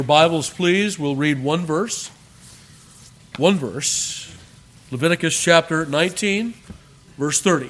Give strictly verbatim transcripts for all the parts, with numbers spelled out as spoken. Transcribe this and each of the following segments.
Bibles, please. We'll read one verse. One verse. Leviticus chapter nineteen, verse thirty.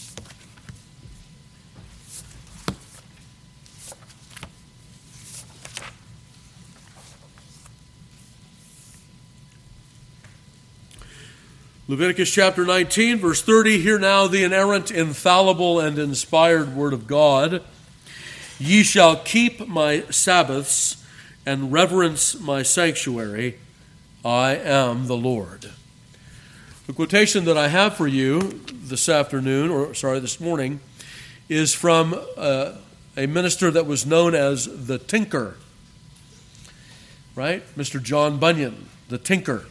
Leviticus chapter nineteen, verse thirty. Hear now the inerrant, infallible, and inspired word of God. Ye shall keep my Sabbaths and reverence my sanctuary. I am the Lord. The quotation that I have for you this afternoon, or sorry, this morning, is from uh, a minister that was known as the Tinker. Right? Mister John Bunyan, the Tinker.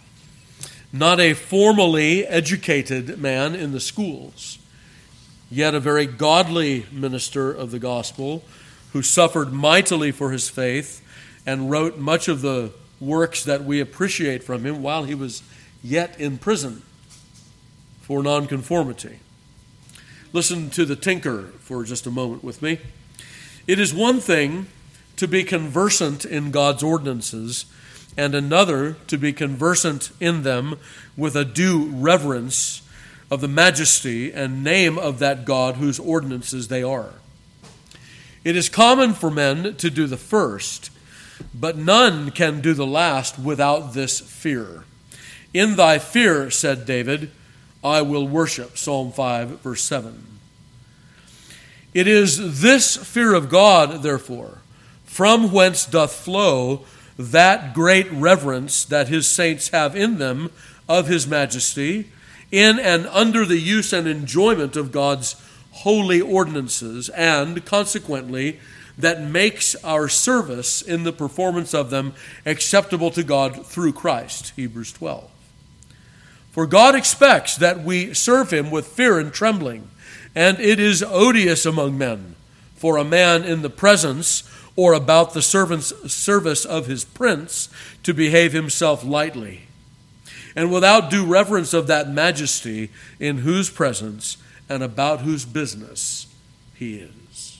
Not a formally educated man in the schools, yet a very godly minister of the gospel who suffered mightily for his faith and wrote much of the works that we appreciate from him while he was yet in prison for nonconformity. Listen to the Tinker for just a moment with me. It is one thing to be conversant in God's ordinances, and another to be conversant in them with a due reverence of the majesty and name of that God whose ordinances they are. It is common for men to do the first, but none can do the last without this fear. In thy fear, said David, I will worship. Psalm five, verse seven. It is this fear of God, therefore, from whence doth flow that great reverence that his saints have in them of his majesty, in and under the use and enjoyment of God's holy ordinances, and consequently that makes our service in the performance of them acceptable to God through Christ, Hebrews twelve. For God expects that we serve him with fear and trembling, and it is odious among men for a man in the presence or about the servant's service of his prince to behave himself lightly, and without due reverence of that majesty in whose presence and about whose business he is.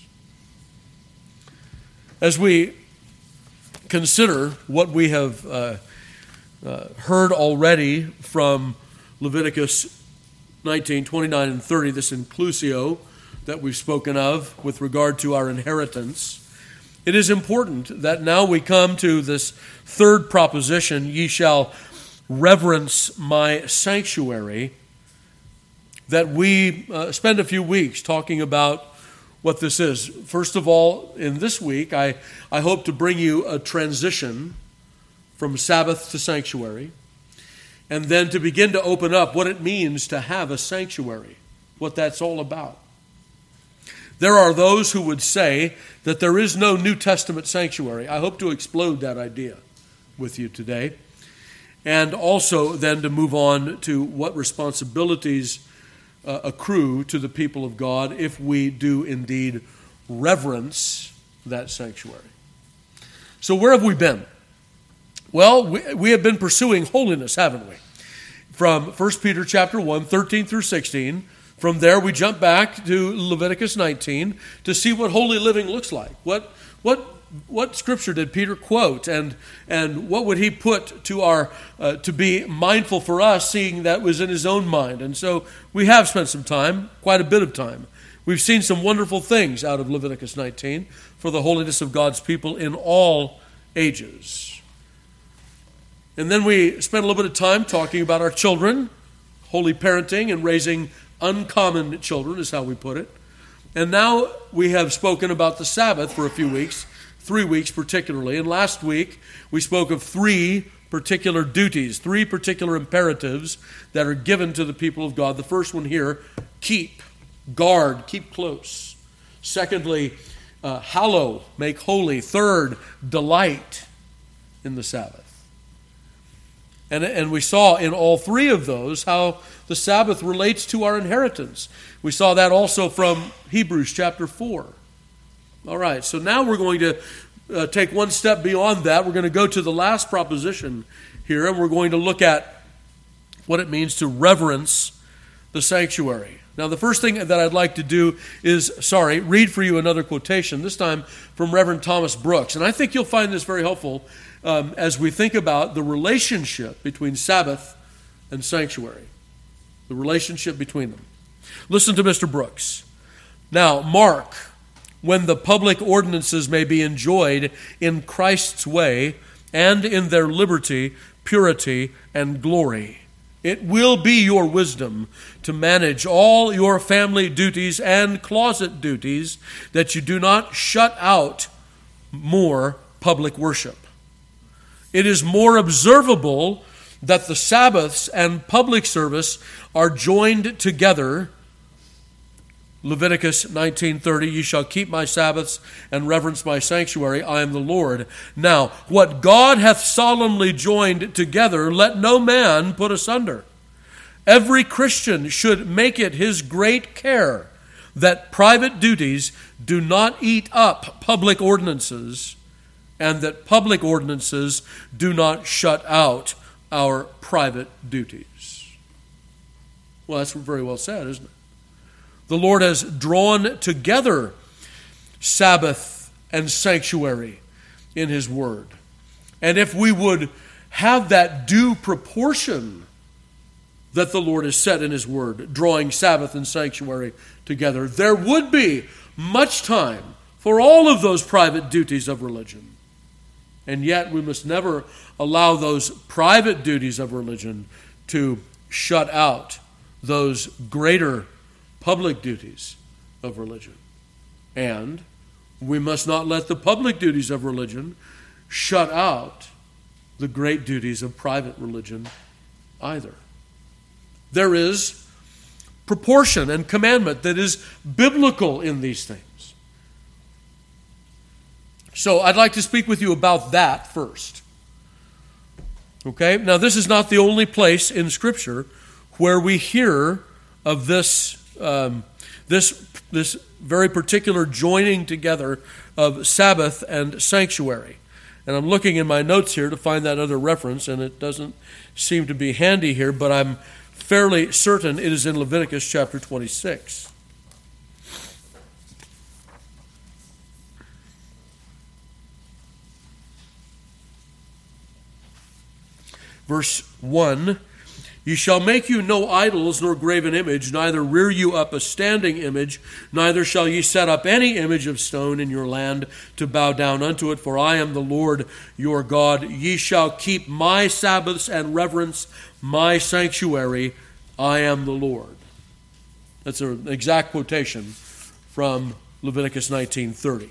As we consider what we have uh, uh, heard already from Leviticus nineteen, twenty-nine, and thirty, this inclusio that we've spoken of with regard to our inheritance, it is important that now we come to this third proposition, ye shall reverence my sanctuary, that we uh, spend a few weeks talking about what this is. First of all, in this week, I, I hope to bring you a transition from Sabbath to sanctuary, and then to begin to open up what it means to have a sanctuary, what that's all about. There are those who would say that there is no New Testament sanctuary. I hope to explode that idea with you today, and also then to move on to what responsibilities Uh, accrue to the people of God if we do indeed reverence that sanctuary. So where have we been? Well, we, we have been pursuing holiness, haven't we? From First Peter chapter one, thirteen through sixteen. From there we jump back to Leviticus nineteen to see what holy living looks like. What what What scripture did Peter quote, and and what would he put to our uh, to be mindful for us, seeing that was in his own mind? And so we have spent some time, quite a bit of time. We've seen some wonderful things out of Leviticus nineteen for the holiness of God's people in all ages. And then we spent a little bit of time talking about our children, holy parenting and raising uncommon children is how we put it. And now we have spoken about the Sabbath for a few weeks. Three weeks particularly. And last week, we spoke of three particular duties, three particular imperatives that are given to the people of God. The first one here, keep, guard, keep close. Secondly, uh, hallow, make holy. Third, delight in the Sabbath. And, and we saw in all three of those how the Sabbath relates to our inheritance. We saw that also from Hebrews chapter four. All right, so now we're going to uh, take one step beyond that. We're going to go to the last proposition here, and we're going to look at what it means to reverence the sanctuary. Now, the first thing that I'd like to do is, sorry, read for you another quotation, this time from Reverend Thomas Brooks. And I think you'll find this very helpful um, as we think about the relationship between Sabbath and sanctuary, the relationship between them. Listen to Mister Brooks. Now, mark, when the public ordinances may be enjoyed in Christ's way and in their liberty, purity, and glory, it will be your wisdom to manage all your family duties and closet duties that you do not shut out more public worship. It is more observable that the Sabbaths and public service are joined together. Leviticus nineteen thirty, ye shall keep my Sabbaths and reverence my sanctuary. I am the Lord. Now, what God hath solemnly joined together, let no man put asunder. Every Christian should make it his great care that private duties do not eat up public ordinances, and that public ordinances do not shut out our private duties. Well, that's very well said, isn't it? The Lord has drawn together Sabbath and sanctuary in His Word. And if we would have that due proportion that the Lord has set in His Word, drawing Sabbath and sanctuary together, there would be much time for all of those private duties of religion. And yet we must never allow those private duties of religion to shut out those greater public duties of religion. And we must not let the public duties of religion shut out the great duties of private religion either. There is proportion and commandment that is biblical in these things. So I'd like to speak with you about that first. Okay? Now, this is not the only place in Scripture where we hear of this Um, this this very particular joining together of Sabbath and sanctuary. And I'm looking in my notes here to find that other reference, and it doesn't seem to be handy here, but I'm fairly certain it is in Leviticus chapter twenty-six. Verse one, ye shall make you no idols nor graven image, neither rear you up a standing image, neither shall ye set up any image of stone in your land to bow down unto it, for I am the Lord your God. Ye shall keep my Sabbaths and reverence my sanctuary. I am the Lord. That's an exact quotation from Leviticus nineteen thirty.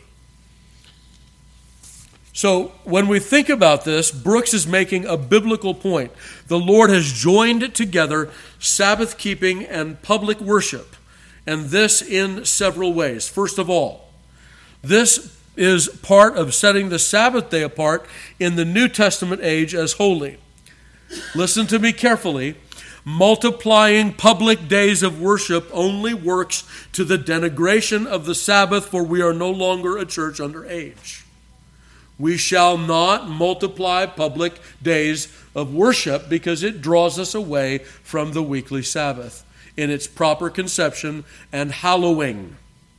So when we think about this, Brooks is making a biblical point. The Lord has joined together Sabbath keeping and public worship, and this in several ways. First of all, this is part of setting the Sabbath day apart in the New Testament age as holy. Listen to me carefully. Multiplying public days of worship only works to the denigration of the Sabbath, for we are no longer a church under age. We shall not multiply public days of worship because it draws us away from the weekly Sabbath in its proper conception and hallowing.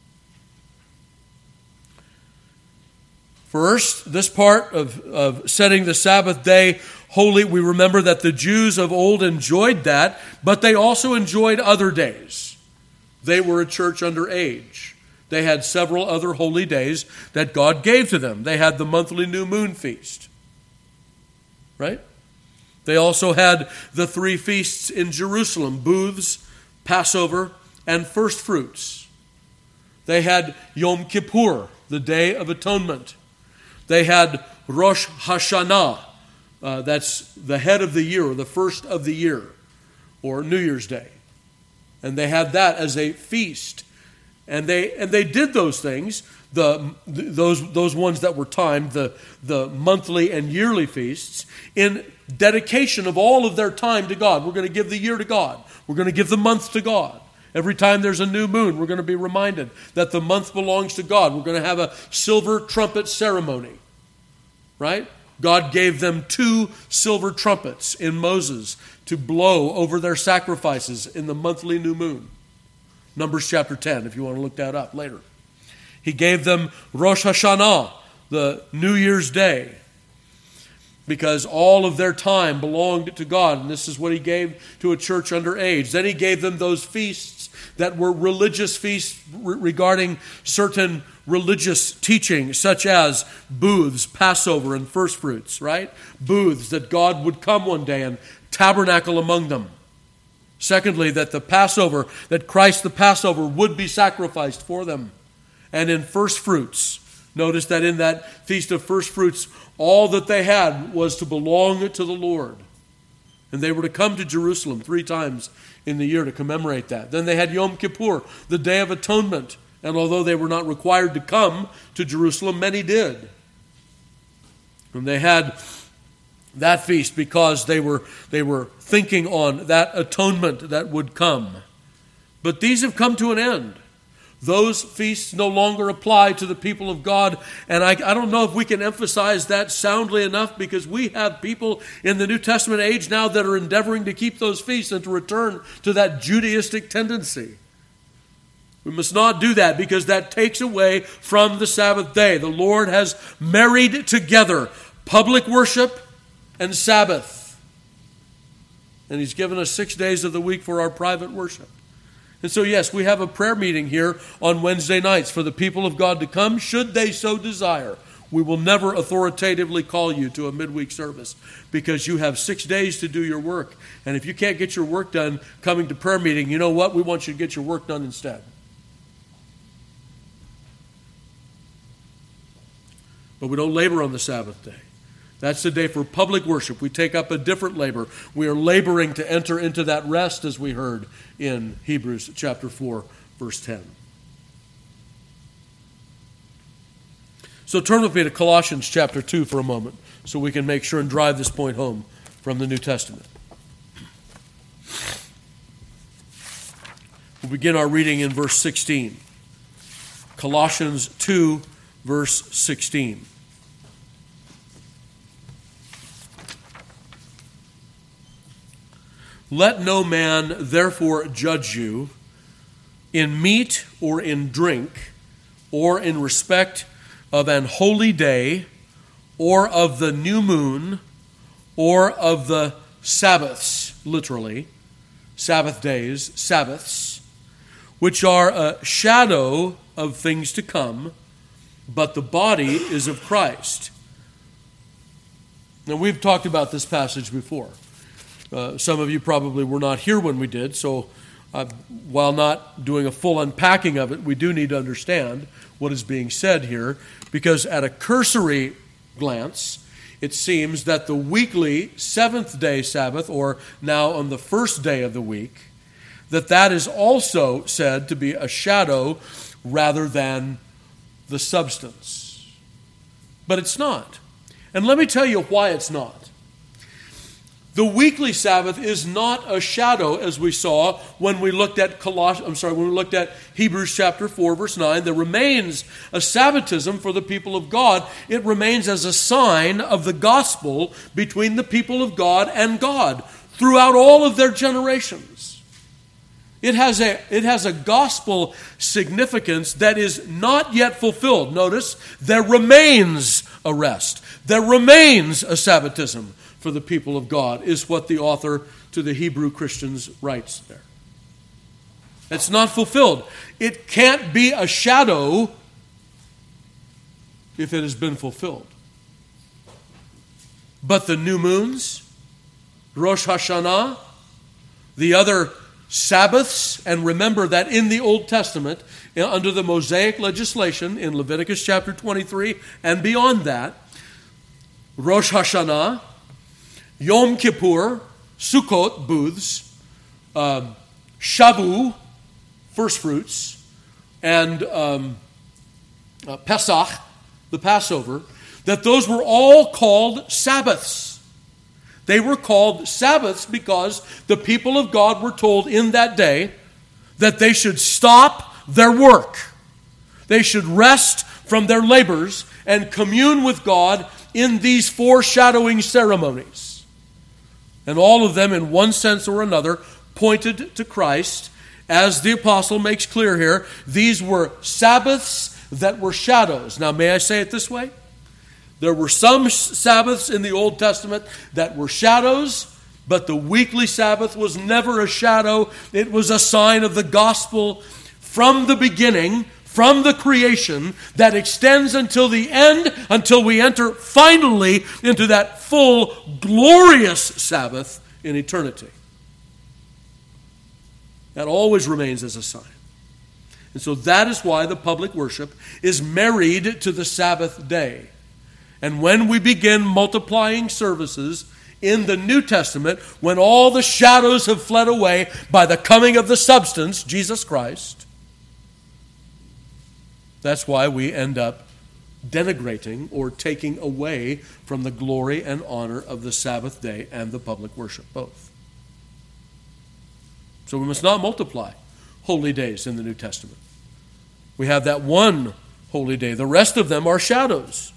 First, this part of, of setting the Sabbath day holy, we remember that the Jews of old enjoyed that, but they also enjoyed other days. They were a church under age. They had several other holy days that God gave to them. They had the monthly new moon feast, right? They also had the three feasts in Jerusalem, booths, Passover, and first fruits. They had Yom Kippur, the Day of Atonement. They had Rosh Hashanah, uh, that's the head of the year, or the first of the year, or New Year's Day. And they had that as a feast. And they and they did those things, the those those ones that were timed, the, the monthly and yearly feasts, in dedication of all of their time to God. We're going to give the year to God. We're going to give the month to God. Every time there's a new moon, we're going to be reminded that the month belongs to God. We're going to have a silver trumpet ceremony, right? God gave them two silver trumpets in Moses to blow over their sacrifices in the monthly new moon. Numbers chapter ten, if you want to look that up later. He gave them Rosh Hashanah, the New Year's Day, because all of their time belonged to God, and this is what he gave to a church under age. Then he gave them those feasts that were religious feasts regarding certain religious teaching, such as booths, Passover, and first fruits, right? Booths, that God would come one day and tabernacle among them. Secondly, that the Passover, that Christ the Passover would be sacrificed for them. And in first fruits, notice that in that feast of first fruits, all that they had was to belong to the Lord. And they were to come to Jerusalem three times in the year to commemorate that. Then they had Yom Kippur, the Day of Atonement. And although they were not required to come to Jerusalem, many did. And they had that feast because they were, they were thinking on that atonement that would come. But these have come to an end. Those feasts no longer apply to the people of God. And I, I don't know if we can emphasize that soundly enough, because we have people in the New Testament age now that are endeavoring to keep those feasts and to return to that Judaistic tendency. We must not do that, because that takes away from the Sabbath day. The Lord has married together public worship and Sabbath. And he's given us six days of the week for our private worship. And so, yes, we have a prayer meeting here on Wednesday nights for the people of God to come, should they so desire. We will never authoritatively call you to a midweek service, because you have six days to do your work. And if you can't get your work done coming to prayer meeting, you know what? We want you to get your work done instead. But we don't labor on the Sabbath day. That's the day for public worship. We take up a different labor. We are laboring to enter into that rest, as we heard in Hebrews chapter four, verse ten. So turn with me to Colossians chapter two for a moment, so we can make sure and drive this point home from the New Testament. We'll begin our reading in verse sixteen. Colossians two, verse sixteen. Let no man therefore judge you in meat or in drink, or in respect of an holy day, or of the new moon, or of the Sabbaths, literally, Sabbath days, Sabbaths, which are a shadow of things to come, but the body is of Christ. Now, we've talked about this passage before. Uh, some of you probably were not here when we did, so uh, while not doing a full unpacking of it, we do need to understand what is being said here, because at a cursory glance, it seems that the weekly seventh day Sabbath, or now on the first day of the week, that that is also said to be a shadow rather than the substance. But it's not. And let me tell you why it's not. The weekly Sabbath is not a shadow, as we saw when we looked at Coloss- I'm sorry, when we looked at Hebrews chapter four, verse nine. There remains a Sabbatism for the people of God. It remains as a sign of the gospel between the people of God and God throughout all of their generations. It has a, it has a gospel significance that is not yet fulfilled. Notice, there remains a rest. There remains a Sabbatism for the people of God, is what the author to the Hebrew Christians writes there. It's not fulfilled. It can't be a shadow if it has been fulfilled. But the new moons, Rosh Hashanah, the other Sabbaths, and remember that in the Old Testament, under the Mosaic legislation in Leviticus chapter twenty-three and beyond that, Rosh Hashanah, Yom Kippur, Sukkot, booths, um, Shavu, first fruits, and um, uh, Pesach, the Passover, that those were all called Sabbaths. They were called Sabbaths because the people of God were told in that day that they should stop their work. They should rest from their labors and commune with God in these foreshadowing ceremonies. And all of them, in one sense or another, pointed to Christ As the apostle makes clear here, these were Sabbaths that were shadows. Now, may I say it this way? There were some Sabbaths in the Old Testament that were shadows, but the weekly Sabbath was never a shadow. It was a sign of the gospel from the beginning, from the creation, that extends until the end, until we enter finally into that full, glorious Sabbath in eternity. That always remains as a sign. And so that is why the public worship is married to the Sabbath day. And when we begin multiplying services in the New Testament, when all the shadows have fled away by the coming of the substance, Jesus Christ, that's why we end up denigrating or taking away from the glory and honor of the Sabbath day and the public worship, both. So we must not multiply holy days in the New Testament. We have that one holy day. The rest of them are shadows.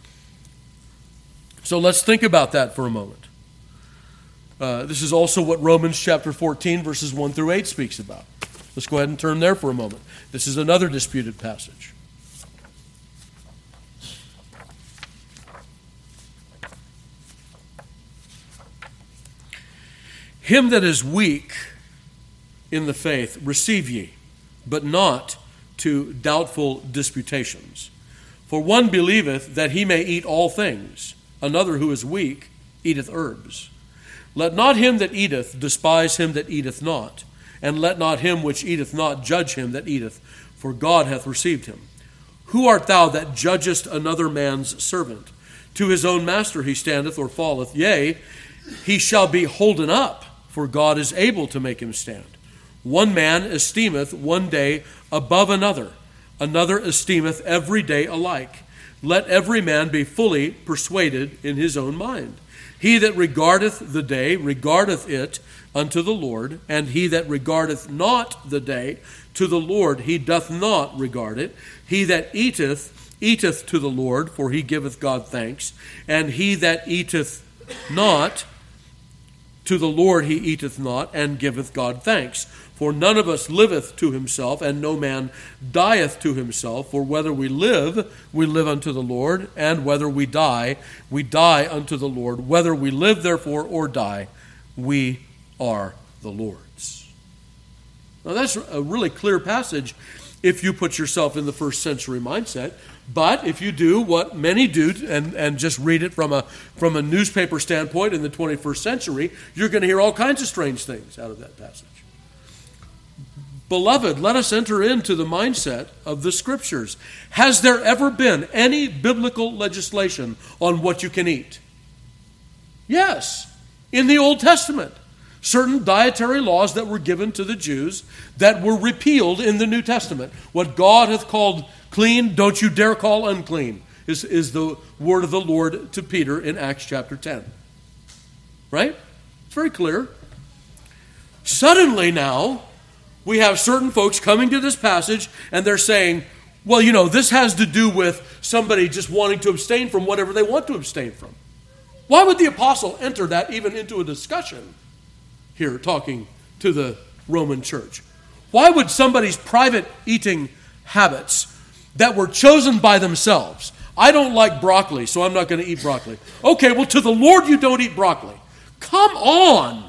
So let's think about that for a moment. Uh, this is also what Romans chapter fourteen, verses one through eight speaks about. Let's go ahead and turn there for a moment. This is another disputed passage. Him that is weak in the faith receive ye, but not to doubtful disputations. For one believeth that he may eat all things, another who is weak eateth herbs. Let not him that eateth despise him that eateth not, and let not him which eateth not judge him that eateth, for God hath received him. Who art thou that judgest another man's servant? To his own master he standeth or falleth, yea, he shall be holden up, for God is able to make him stand. One man esteemeth one day above another, another esteemeth every day alike. Let every man be fully persuaded in his own mind. He that regardeth the day regardeth it unto the Lord, and he that regardeth not the day to the Lord, he doth not regard it. He that eateth, eateth to the Lord, for he giveth God thanks. And he that eateth not, to the Lord he eateth not, and giveth God thanks. For none of us liveth to himself, and no man dieth to himself. For whether we live, we live unto the Lord, and whether we die, we die unto the Lord. Whether we live, therefore, or die, we are the Lord's. Now that's a really clear passage if you put yourself in the first century mindset. But if you do what many do and, and just read it from a, from a newspaper standpoint in the twenty-first century, you're going to hear all kinds of strange things out of that passage. Beloved, let us enter into the mindset of the Scriptures. Has there ever been any biblical legislation on what you can eat? Yes, in the Old Testament. Certain dietary laws that were given to the Jews that were repealed in the New Testament. What God hath called clean, don't you dare call unclean, is, is the word of the Lord to Peter in Acts chapter ten. Right? It's very clear. Suddenly now, we have certain folks coming to this passage and they're saying, well, you know, this has to do with somebody just wanting to abstain from whatever they want to abstain from. Why would the apostle enter that even into a discussion here, talking to the Roman church? Why would somebody's private eating habits that were chosen by themselves, I don't like broccoli, so I'm not going to eat broccoli. Okay, well, to the Lord you don't eat broccoli. Come on!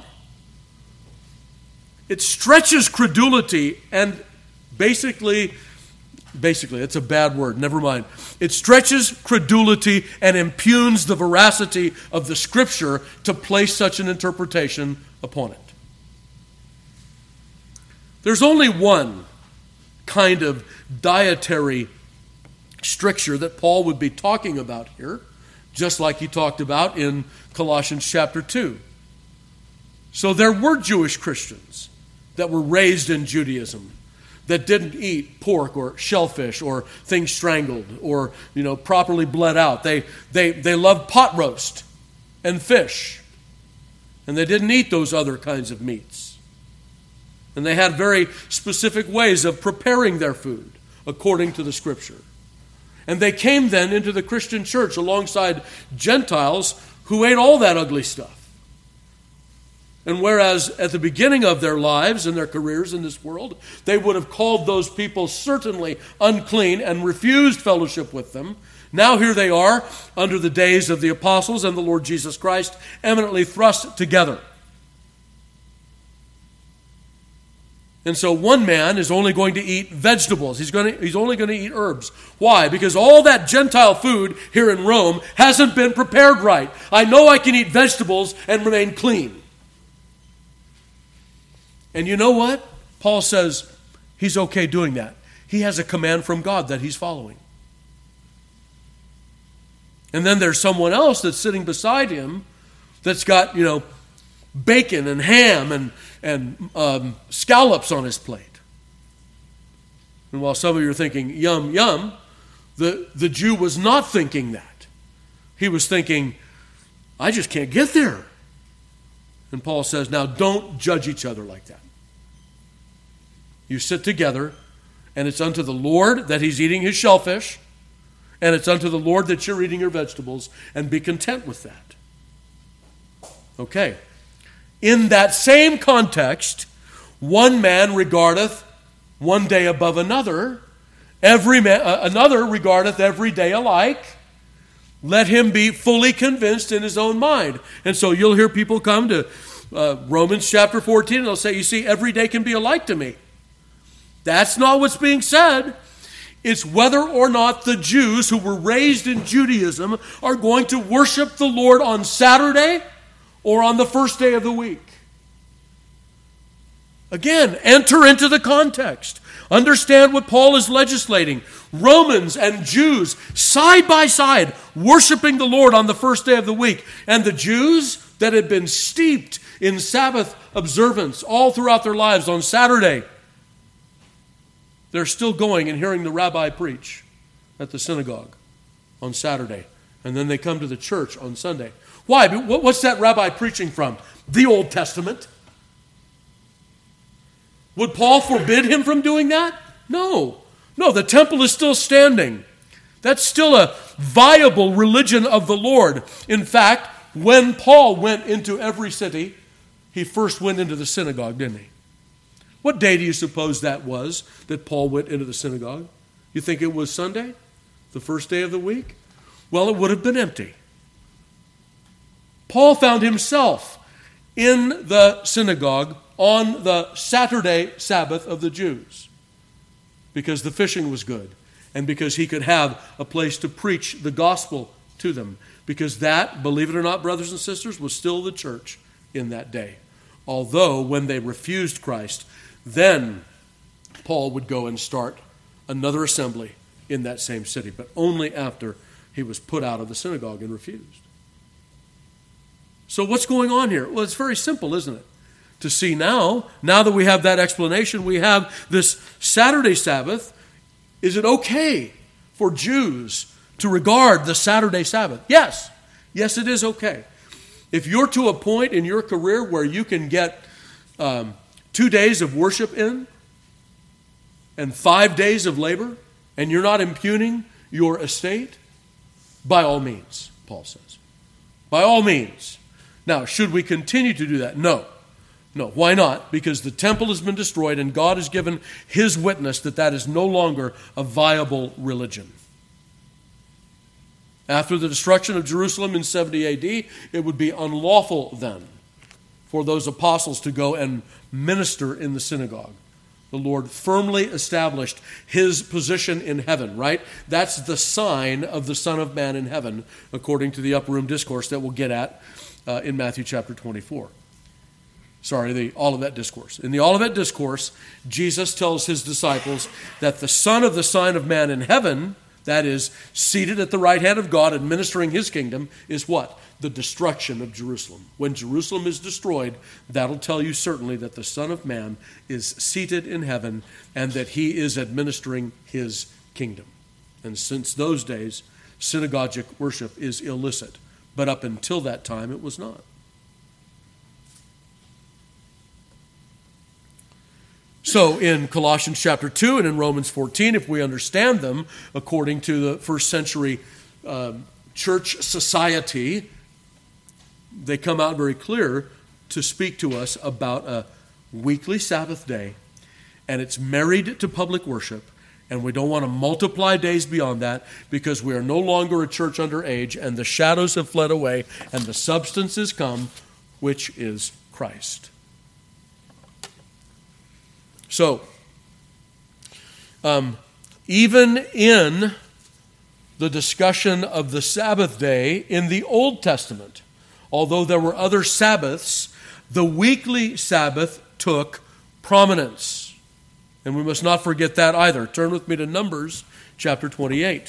It stretches credulity and basically, basically, it's a bad word, never mind. It stretches credulity and impugns the veracity of the Scripture to place such an interpretation upon it. There's only one kind of dietary stricture that Paul would be talking about here, just like he talked about in Colossians chapter two. So there were Jewish Christians that were raised in Judaism that didn't eat pork or shellfish or things strangled or, you know, properly bled out. They they they loved pot roast and fish. And they didn't eat those other kinds of meats. And they had very specific ways of preparing their food according to the Scripture. And they came then into the Christian church alongside Gentiles who ate all that ugly stuff. And whereas at the beginning of their lives and their careers in this world, they would have called those people certainly unclean and refused fellowship with them, now here they are under the days of the apostles and the Lord Jesus Christ, eminently thrust together. And so one man is only going to eat vegetables. He's going to, he's only going to eat herbs. Why? Because all that Gentile food here in Rome hasn't been prepared right. I know I can eat vegetables and remain clean. And you know what? Paul says he's okay doing that. He has a command from God that he's following. And then there's someone else that's sitting beside him that's got, you know, bacon and ham and, and um, scallops on his plate. And while some of you are thinking, yum, yum, the, the Jew was not thinking that. He was thinking, I just can't get there. And Paul says, now don't judge each other like that. You sit together, and it's unto the Lord that he's eating his shellfish, and it's unto the Lord that you're eating your vegetables, and be content with that. Okay. In that same context, one man regardeth one day above another, every man, uh, another regardeth every day alike. Let him be fully convinced in his own mind. And so you'll hear people come to uh, Romans chapter fourteen, and they'll say, you see, every day can be alike to me. That's not what's being said. It's whether or not the Jews who were raised in Judaism are going to worship the Lord on Saturday or on the first day of the week. Again, enter into the context. Understand what Paul is legislating. Romans and Jews side by side worshiping the Lord on the first day of the week. And the Jews that had been steeped in Sabbath observance all throughout their lives on Saturday, they're still going and hearing the rabbi preach at the synagogue on Saturday. And then they come to the church on Sunday. Why? What's that rabbi preaching from? The Old Testament. Would Paul forbid him from doing that? No. No, the temple is still standing. That's still a viable religion of the Lord. In fact, when Paul went into every city, he first went into the synagogue, didn't he? What day do you suppose that was that Paul went into the synagogue? You think it was Sunday? The first day of the week? Well, it would have been empty. Paul found himself in the synagogue on the Saturday Sabbath of the Jews because the fishing was good and because he could have a place to preach the gospel to them, because that, believe it or not, brothers and sisters, was still the church in that day. Although when they refused Christ, then Paul would go and start another assembly in that same city, but only after he was put out of the synagogue and refused. So what's going on here? Well, it's very simple, isn't it? To see now, now that we have that explanation, we have this Saturday Sabbath. Is it okay for Jews to regard the Saturday Sabbath? Yes. Yes, it is okay. If you're to a point in your career where you can get um, two days of worship in and five days of labor, and you're not impugning your estate, by all means, Paul says. By all means. Now, should we continue to do that? No. No. Why not? Because the temple has been destroyed and God has given his witness that that is no longer a viable religion. After the destruction of Jerusalem in seventy A D, it would be unlawful then for those apostles to go and minister in the synagogue. The Lord firmly established his position in heaven, right? That's the sign of the Son of Man in heaven, according to the Upper Room Discourse that we'll get at uh, in Matthew chapter twenty-four. Sorry, the Olivet Discourse. In the Olivet Discourse, Jesus tells his disciples that the Son of the Son of Man in heaven, that is, seated at the right hand of God, administering his kingdom, is what? The destruction of Jerusalem. When Jerusalem is destroyed, that'll tell you certainly that the Son of Man is seated in heaven and that he is administering his kingdom. And since those days, synagogic worship is illicit. But up until that time, it was not. So in Colossians chapter two and in Romans fourteen, if we understand them according to the first century um, church society, they come out very clear to speak to us about a weekly Sabbath day, and it's married to public worship, and we don't want to multiply days beyond that because we are no longer a church under age, and the shadows have fled away, and the substance is come, which is Christ. So, um, even in the discussion of the Sabbath day in the Old Testament, although there were other Sabbaths, the weekly Sabbath took prominence. And we must not forget that either. Turn with me to Numbers chapter twenty-eight.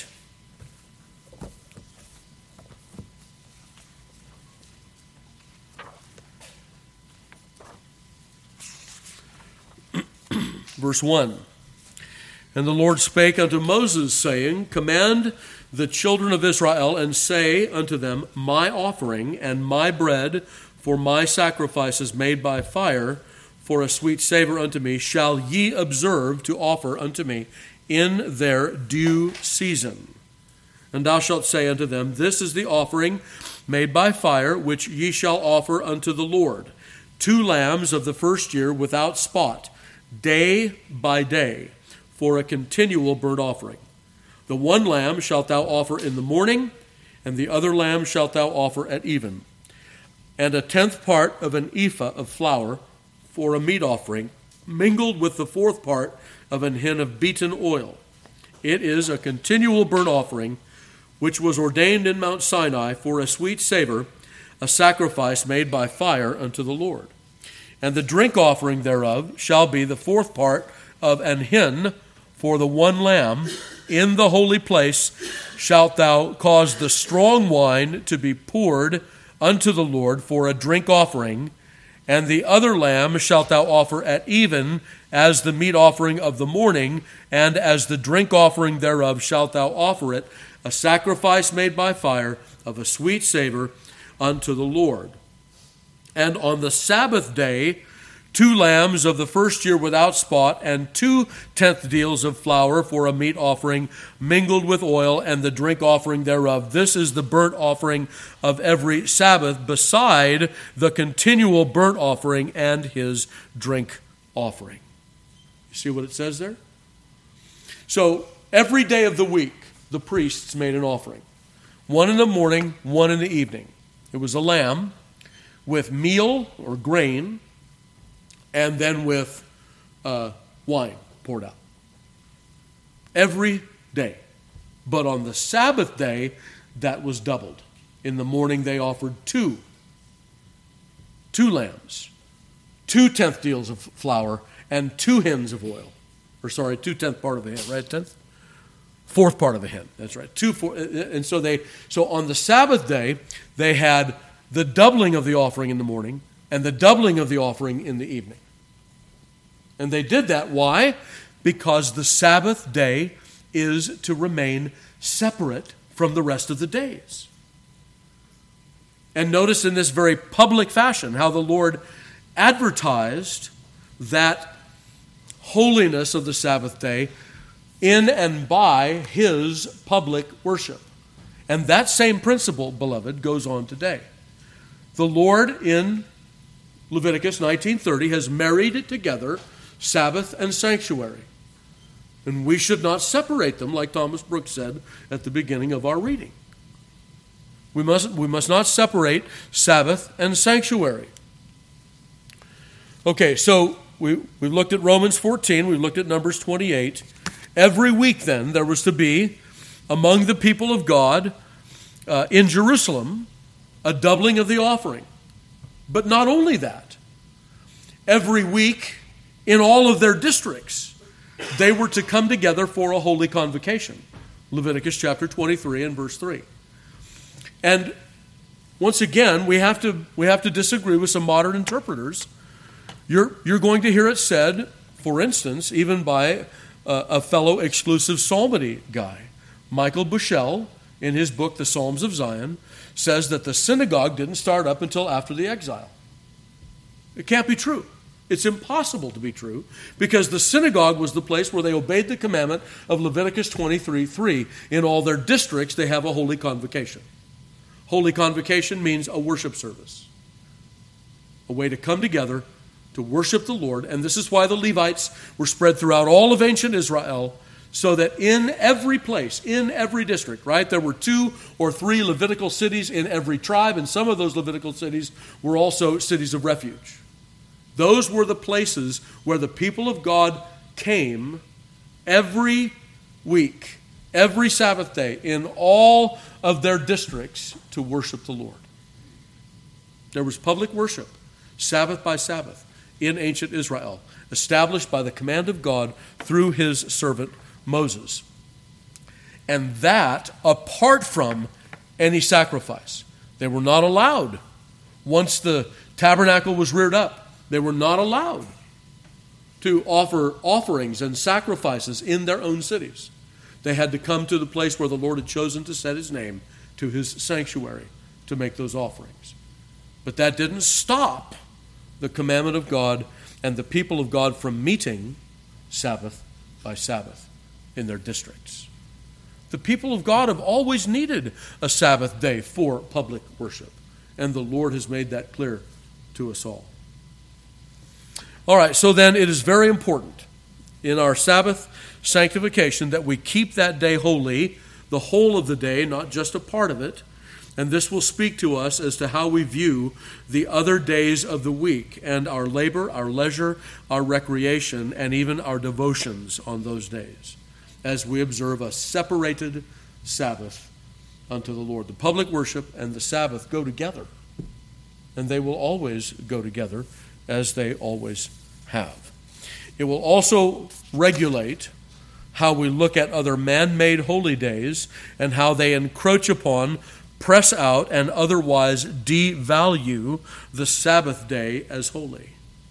Verse one. And the Lord spake unto Moses, saying, Command the children of Israel, and say unto them, My offering and my bread for my sacrifices made by fire, for a sweet savor unto me, shall ye observe to offer unto me in their due season. And thou shalt say unto them, This is the offering made by fire, which ye shall offer unto the Lord. Two lambs of the first year without spot, day by day, for a continual burnt offering. The one lamb shalt thou offer in the morning, and the other lamb shalt thou offer at even. And a tenth part of an ephah of flour, for a meat offering, mingled with the fourth part of an hin of beaten oil. It is a continual burnt offering, which was ordained in Mount Sinai for a sweet savor, a sacrifice made by fire unto the Lord. And the drink offering thereof shall be the fourth part of an hin for the one lamb. In the holy place shalt thou cause the strong wine to be poured unto the Lord for a drink offering, and the other lamb shalt thou offer at even as the meat offering of the morning, and as the drink offering thereof shalt thou offer it, a sacrifice made by fire of a sweet savor unto the Lord. And on the Sabbath day, two lambs of the first year without spot, and two tenth deals of flour for a meat offering mingled with oil, and the drink offering thereof. This is the burnt offering of every Sabbath, beside the continual burnt offering and his drink offering. You see what it says there? So every day of the week, the priests made an offering. One in the morning, one in the evening. It was a lamb with meal or grain, and then with uh, wine poured out. Every day. But on the Sabbath day, that was doubled. In the morning, they offered two. Two lambs. Two tenth deals of flour, and two hins of oil. Or sorry, two tenth part of a hin, right? Tenth? Fourth part of a hin. That's right. Two, four, and so they, so on the Sabbath day, they had the doubling of the offering in the morning, and the doubling of the offering in the evening. And they did that. Why? Because the Sabbath day is to remain separate from the rest of the days. And notice in this very public fashion how the Lord advertised that holiness of the Sabbath day in and by his public worship. And that same principle, beloved, goes on today. The Lord in Leviticus nineteen thirty has married together Sabbath and sanctuary. And we should not separate them, like Thomas Brooks said at the beginning of our reading. We must, we must not separate Sabbath and sanctuary. Okay, so we, we've looked at Romans fourteen, we've looked at Numbers twenty-eight. Every week then there was to be among the people of God uh, in Jerusalem a doubling of the offering. But not only that, every week in all of their districts, they were to come together for a holy convocation. Leviticus chapter twenty-three and verse three. And once again, we have to we have to disagree with some modern interpreters. You're, you're going to hear it said, for instance, even by a, a fellow exclusive psalmody guy, Michael Bushell, in his book, The Psalms of Zion, says that the synagogue didn't start up until after the exile. It can't be true. It's impossible to be true, because the synagogue was the place where they obeyed the commandment of Leviticus twenty-three three. In all their districts, they have a holy convocation. Holy convocation means a worship service. a way to come together to worship the Lord. And this is why the Levites were spread throughout all of ancient Israel, so that in every place, in every district, right, there were two or three Levitical cities in every tribe, and some of those Levitical cities were also cities of refuge. Those were the places where the people of God came every week, every Sabbath day, in all of their districts to worship the Lord. There was public worship, Sabbath by Sabbath, in ancient Israel, established by the command of God through his servant Moses. And that apart from any sacrifice. They were not allowed. Once the tabernacle was reared up, they were not allowed to offer offerings and sacrifices in their own cities. They had to come to the place where the Lord had chosen to set his name, to his sanctuary, to make those offerings. But that didn't stop the commandment of God and the people of God from meeting Sabbath by Sabbath in their districts. The people of God have always needed a Sabbath day for public worship, and the Lord has made that clear to us all. All right, so then it is very important in our Sabbath sanctification that we keep that day holy, the whole of the day, not just a part of it. And this will speak to us as to how we view the other days of the week and our labor, our leisure, our recreation, and even our devotions on those days, as we observe a separated Sabbath unto the Lord. The public worship and the Sabbath go together, and they will always go together, as they always have. It will also regulate how we look at other man-made holy days and how they encroach upon, press out, and otherwise devalue the Sabbath day as holy.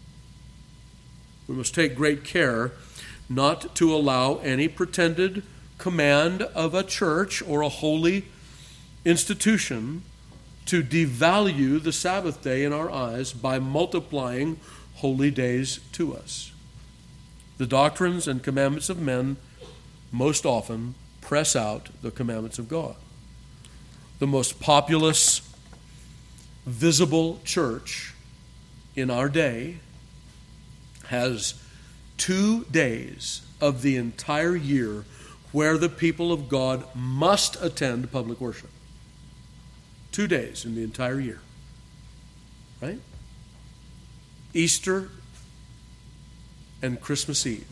We must take great care not to allow any pretended command of a church or a holy institution to devalue the Sabbath day in our eyes by multiplying holy days to us. The doctrines and commandments of men most often press out the commandments of God. The most populous, visible church in our day has two days of the entire year where the people of God must attend public worship. Two days in the entire year. Right? Easter and Christmas Eve.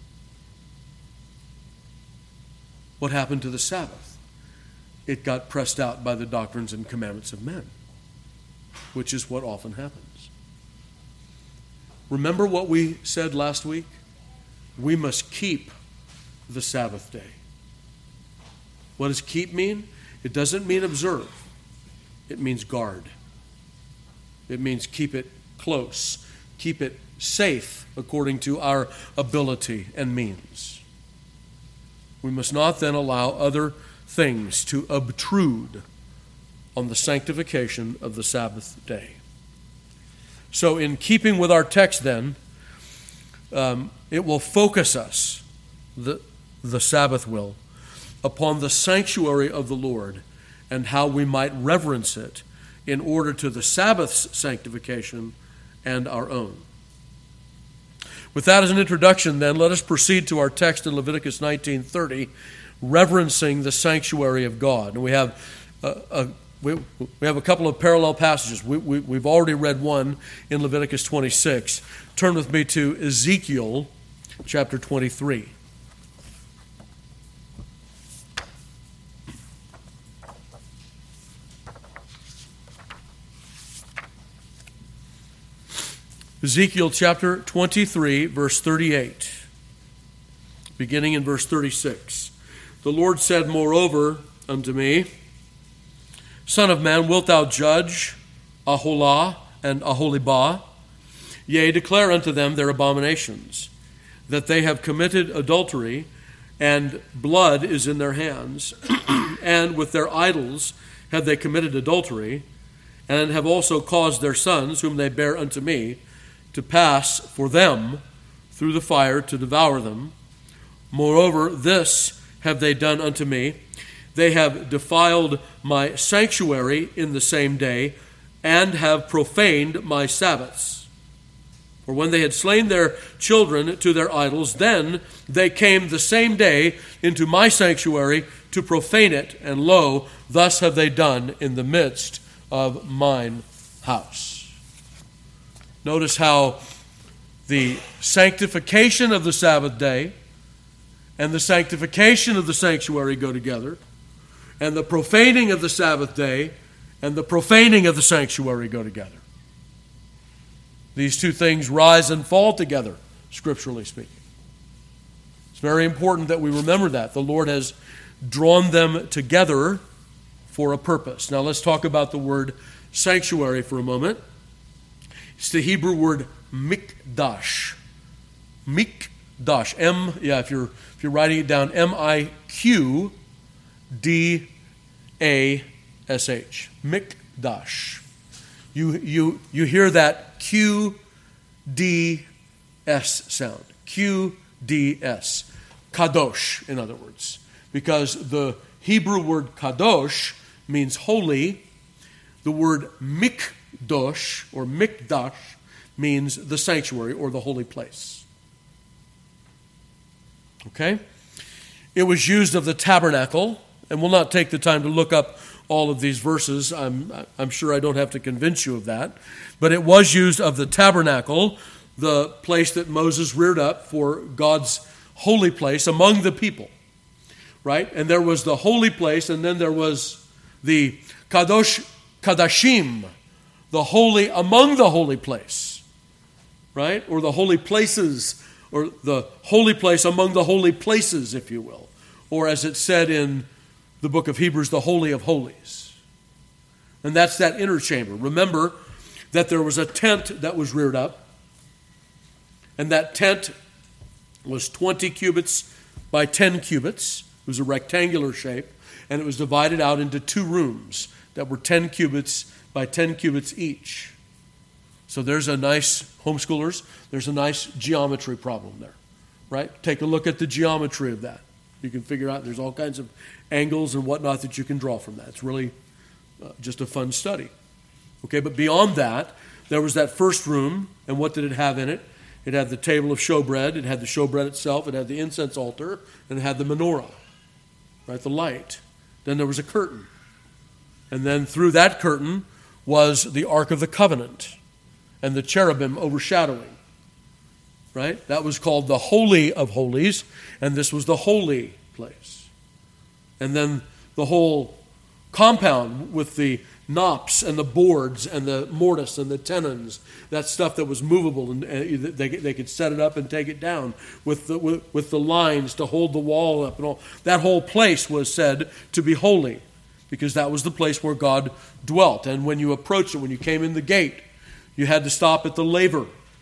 What happened to the Sabbath? It got pressed out by the doctrines and commandments of men, which is what often happens. Remember what we said last week? We must keep the Sabbath day. What does keep mean? It doesn't mean observe. It means guard. It means keep it close. Keep it safe according to our ability and means. We must not then allow other things to obtrude on the sanctification of the Sabbath day. So in keeping with our text then, um, it will focus us, the, the Sabbath will, upon the sanctuary of the Lord and how we might reverence it in order to the Sabbath's sanctification and our own. With that as an introduction, then, let us proceed to our text in Leviticus nineteen thirty, reverencing the sanctuary of God. And we have a, a, we, we have a couple of parallel passages. We, we, we've already read one in Leviticus twenty-six. Turn with me to Ezekiel chapter twenty-three. Ezekiel chapter twenty-three, verse thirty-eight, beginning in verse thirty-six. The Lord said, moreover, unto me, Son of man, wilt thou judge Aholah and Aholibah? Yea, declare unto them their abominations, that they have committed adultery, and blood is in their hands, and with their idols have they committed adultery, and have also caused their sons, whom they bear unto me, to pass for them through the fire to devour them. Moreover, this have they done unto me. They have defiled my sanctuary in the same day, and have profaned my Sabbaths. For when they had slain their children to their idols, then they came the same day into my sanctuary to profane it, and lo, thus have they done in the midst of mine house. Notice how the sanctification of the Sabbath day and the sanctification of the sanctuary go together, and the profaning of the Sabbath day and the profaning of the sanctuary go together. These two things rise and fall together, scripturally speaking. It's very important that we remember that. The Lord has drawn them together for a purpose. Now let's talk about the word sanctuary for a moment. It's the Hebrew word mikdash. Mikdash. M, yeah, if you're if you're writing it down, M I Q D A S H. Mikdash. You you you hear that Q D S sound. Q D S. Kadosh, in other words. Because the Hebrew word kadosh means holy. The word mikdosh or mikdash means the sanctuary or the holy place. Okay? It was used of the tabernacle, and we'll not take the time to look up all of these verses. I'm, I'm sure I don't have to convince you of that. But it was used of the tabernacle, the place that Moses reared up for God's holy place among the people. Right? And there was the holy place, and then there was the kadosh, kadashim, the holy among the holy place. Right? Or the holy places, or the holy place among the holy places, if you will. Or as it's said in the book of Hebrews, the Holy of Holies. And that's that inner chamber. Remember that there was a tent that was reared up, and that tent was twenty cubits by ten cubits. It was a rectangular shape, and it was divided out into two rooms that were ten cubits by ten cubits each. So there's a nice, homeschoolers, there's a nice geometry problem there, right? Take a look at the geometry of that. You can figure out there's all kinds of angles and whatnot that you can draw from that. It's really uh, just a fun study. Okay, but beyond that, there was that first room, and what did it have in it? It had the table of showbread, it had the showbread itself, it had the incense altar, and it had the menorah, right, the light. Then there was a curtain. And then through that curtain was the Ark of the Covenant and the cherubim overshadowing, right? That was called the Holy of Holies, and this was the holy place. And then the whole compound with the knops and the boards and the mortise and the tenons, that stuff that was movable, and they, they could set it up and take it down with the, with, with the lines to hold the wall up and all. That whole place was said to be holy because that was the place where God dwelt. And when you approached it, when you came in the gate, you had to stop at the laver,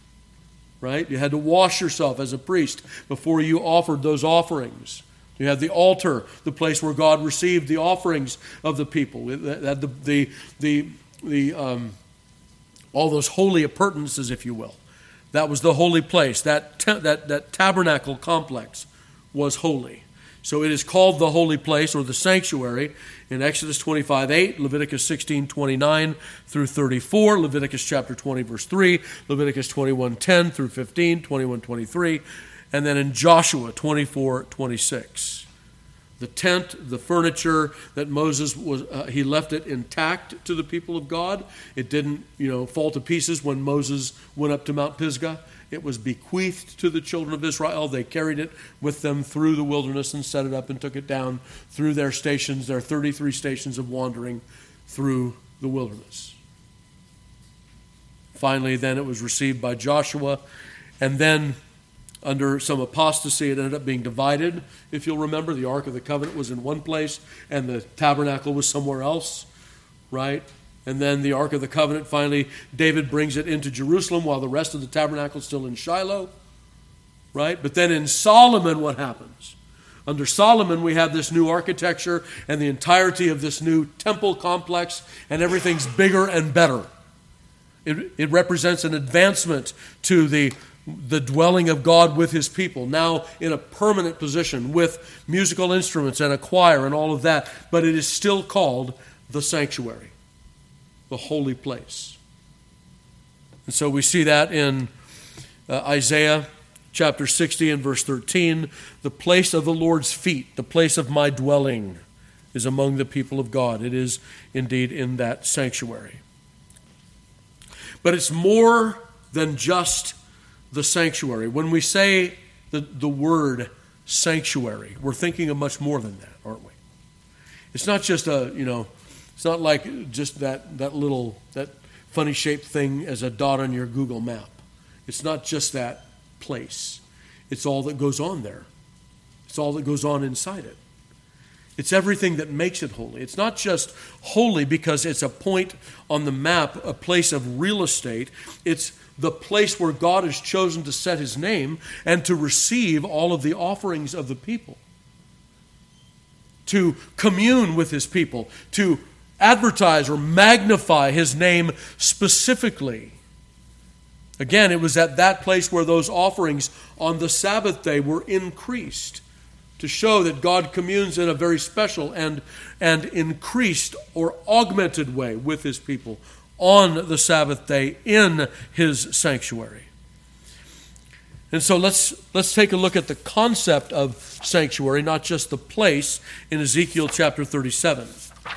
right? You had to wash yourself as a priest before you offered those offerings. You had the altar, the place where God received the offerings of the people. It had the the the, the um, all those holy appurtenances, if you will. That was the holy place. That te- that that tabernacle complex was holy. So it is called the holy place or the sanctuary in Exodus twenty-five eight, Leviticus sixteen twenty-nine through thirty-four, Leviticus chapter twenty verse three, Leviticus twenty-one ten through fifteen, twenty-one twenty-three. And then in Joshua twenty-four twenty-six, the tent, the furniture that Moses was, uh, he left it intact to the people of God. It didn't, you know, fall to pieces when Moses went up to Mount Pisgah. It was bequeathed to the children of Israel. They carried it with them through the wilderness and set it up and took it down through their stations, their thirty-three stations of wandering through the wilderness. Finally, then it was received by Joshua, and then under some apostasy, it ended up being divided. If you'll remember, the Ark of the Covenant was in one place and the tabernacle was somewhere else, right? And then the Ark of the Covenant, finally, David brings it into Jerusalem while the rest of the tabernacle is still in Shiloh, right? But then in Solomon, what happens? Under Solomon, we have this new architecture and the entirety of this new temple complex, and everything's bigger and better. It, it represents an advancement to the the dwelling of God with his people, now in a permanent position with musical instruments and a choir and all of that, but it is still called the sanctuary, the holy place. And so we see that in uh, Isaiah chapter sixty and verse thirteen. The place of the Lord's feet, the place of my dwelling, is among the people of God. It is indeed in that sanctuary. But it's more than just the sanctuary. When we say the, the word sanctuary, we're thinking of much more than that, aren't we? It's not just a, you know, it's not like just that, that little, that funny shaped thing as a dot on your Google map. It's not just that place. It's all that goes on there. It's all that goes on inside it. It's everything that makes it holy. It's not just holy because it's a point on the map, a place of real estate. It's the place where God has chosen to set his name and to receive all of the offerings of the people, to commune with his people, to advertise or magnify his name specifically. Again, it was at that place where those offerings on the Sabbath day were increased, to show that God communes in a very special and, and increased or augmented way with his people on the Sabbath day in his sanctuary. And so let's, let's take a look at the concept of sanctuary, not just the place, in Ezekiel chapter thirty-seven.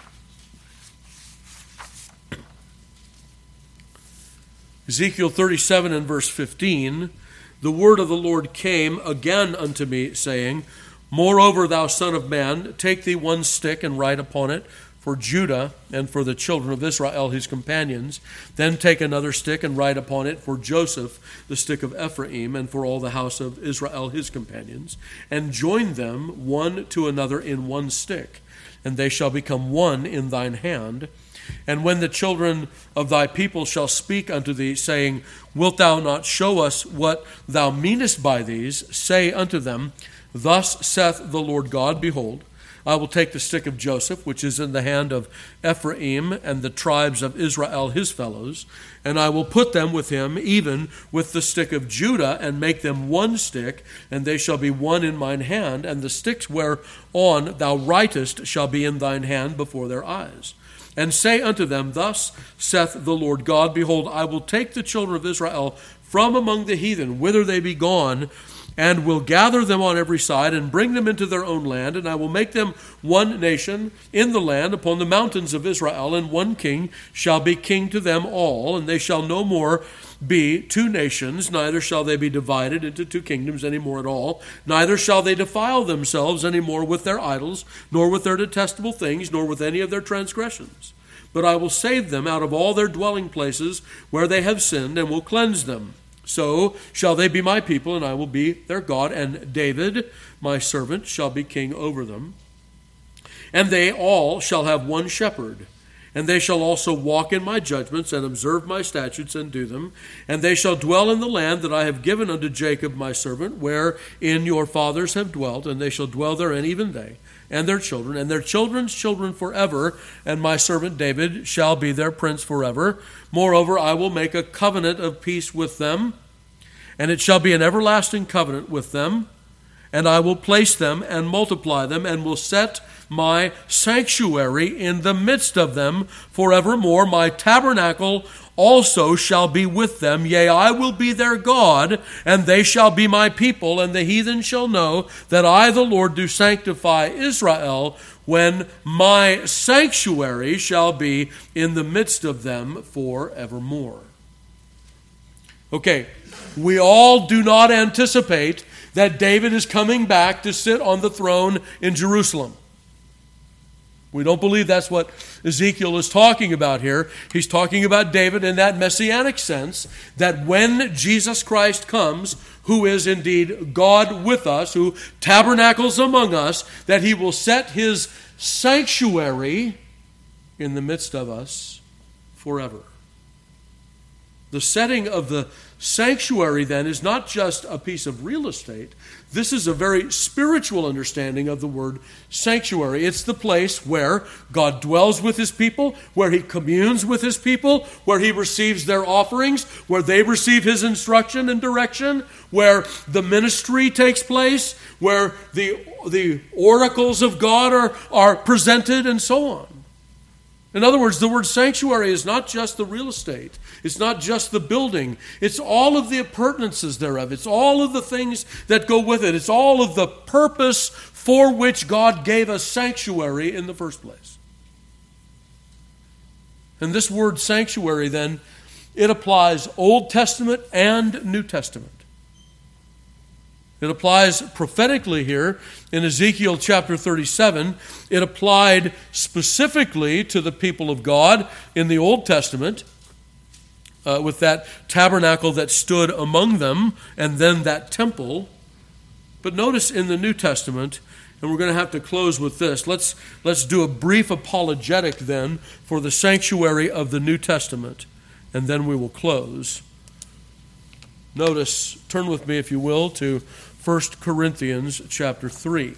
Ezekiel thirty-seven and verse fifteen, the word of the Lord came again unto me, saying, Moreover, thou son of man, take thee one stick and write upon it for Judah and for the children of Israel, his companions. Then take another stick and write upon it for Joseph, the stick of Ephraim, and for all the house of Israel, his companions. And join them one to another in one stick, and they shall become one in thine hand. And when the children of thy people shall speak unto thee, saying, Wilt thou not show us what thou meanest by these? Say unto them, Thus saith the Lord God, Behold, I will take the stick of Joseph, which is in the hand of Ephraim and the tribes of Israel his fellows, and I will put them with him, even with the stick of Judah, and make them one stick, and they shall be one in mine hand, and the sticks whereon thou writest shall be in thine hand before their eyes. And say unto them, Thus saith the Lord God, Behold, I will take the children of Israel from among the heathen, whither they be gone, and will gather them on every side, and bring them into their own land, and I will make them one nation in the land upon the mountains of Israel, and one king shall be king to them all, and they shall no more be two nations, neither shall they be divided into two kingdoms any more at all, neither shall they defile themselves any more with their idols, nor with their detestable things, nor with any of their transgressions. But I will save them out of all their dwelling places where they have sinned, and will cleanse them. So shall they be my people, and I will be their God, and David, my servant, shall be king over them. And they all shall have one shepherd, and they shall also walk in my judgments, and observe my statutes, and do them. And they shall dwell in the land that I have given unto Jacob my servant, wherein your fathers have dwelt, and they shall dwell therein, even they, and their children, and their children's children forever, and my servant David shall be their prince forever. Moreover, I will make a covenant of peace with them, and it shall be an everlasting covenant with them, and I will place them and multiply them, and will set my sanctuary in the midst of them forevermore. My tabernacle also shall be with them. Yea, I will be their God, and they shall be my people, and the heathen shall know that I, the Lord, do sanctify Israel, when my sanctuary shall be in the midst of them forevermore. Okay, we all do not anticipate that David is coming back to sit on the throne in Jerusalem. We don't believe that's what Ezekiel is talking about here. He's talking about David in that messianic sense, that when Jesus Christ comes, who is indeed God with us, who tabernacles among us, that he will set his sanctuary in the midst of us forever. The setting of the sanctuary, then, is not just a piece of real estate. This is a very spiritual understanding of the word sanctuary. It's the place where God dwells with his people, where he communes with his people, where he receives their offerings, where they receive his instruction and direction, where the ministry takes place, where the, the oracles of God are, are presented, and so on. In other words, the word sanctuary is not just the real estate. It's not just the building. It's all of the appurtenances thereof. It's all of the things that go with it. It's all of the purpose for which God gave us sanctuary in the first place. And this word sanctuary, then, it applies Old Testament and New Testament. It applies prophetically here in Ezekiel chapter thirty-seven. It applied specifically to the people of God in the Old Testament uh, with that tabernacle that stood among them and then that temple. But notice in the New Testament, and we're going to have to close with this, let's, let's do a brief apologetic then for the sanctuary of the New Testament, and then we will close. Notice, turn with me if you will to First Corinthians chapter three.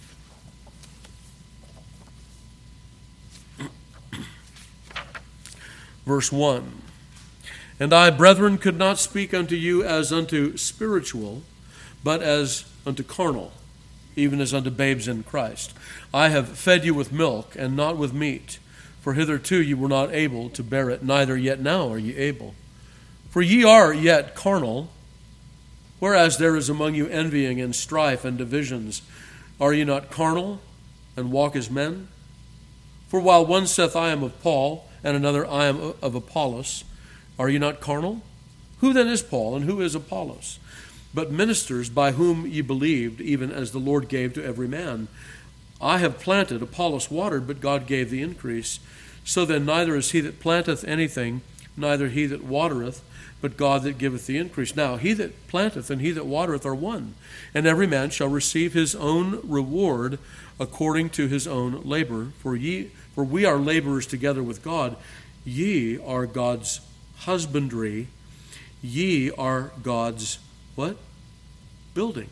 Verse one. And I, brethren, could not speak unto you as unto spiritual, but as unto carnal, even as unto babes in Christ. I have fed you with milk, and not with meat, for hitherto you were not able to bear it, neither yet now are ye able. For ye are yet carnal, whereas there is among you envying and strife and divisions. Are ye not carnal, and walk as men? For while one saith, I am of Paul, and another, I am of Apollos, are ye not carnal? Who then is Paul, and who is Apollos? But ministers by whom ye believed, even as the Lord gave to every man. I have planted, Apollos watered, but God gave the increase. So then neither is he that planteth anything, neither he that watereth, but God that giveth the increase. Now he that planteth and he that watereth are one, and every man shall receive his own reward according to his own labor. For ye, for we are laborers together with God. Ye are God's husbandry. Ye are God's what? Building.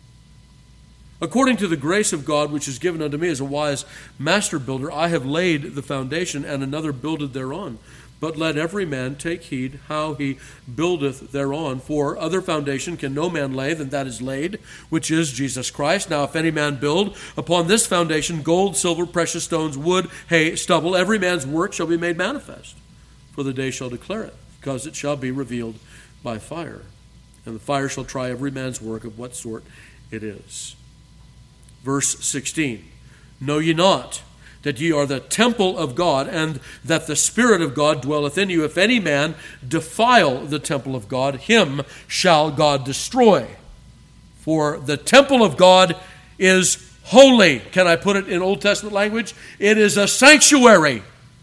According to the grace of God which is given unto me as a wise master builder, I have laid the foundation, and another builded thereon. But let every man take heed how he buildeth thereon. For other foundation can no man lay than that is laid, which is Jesus Christ. Now if any man build upon this foundation gold, silver, precious stones, wood, hay, stubble, every man's work shall be made manifest. For the day shall declare it, because it shall be revealed by fire. And the fire shall try every man's work of what sort it is. Verse sixteen. Know ye not that ye are the temple of God, and that the Spirit of God dwelleth in you? If any man defile the temple of God, him shall God destroy. For the temple of God is holy. Can I put it in Old Testament language? It is a sanctuary.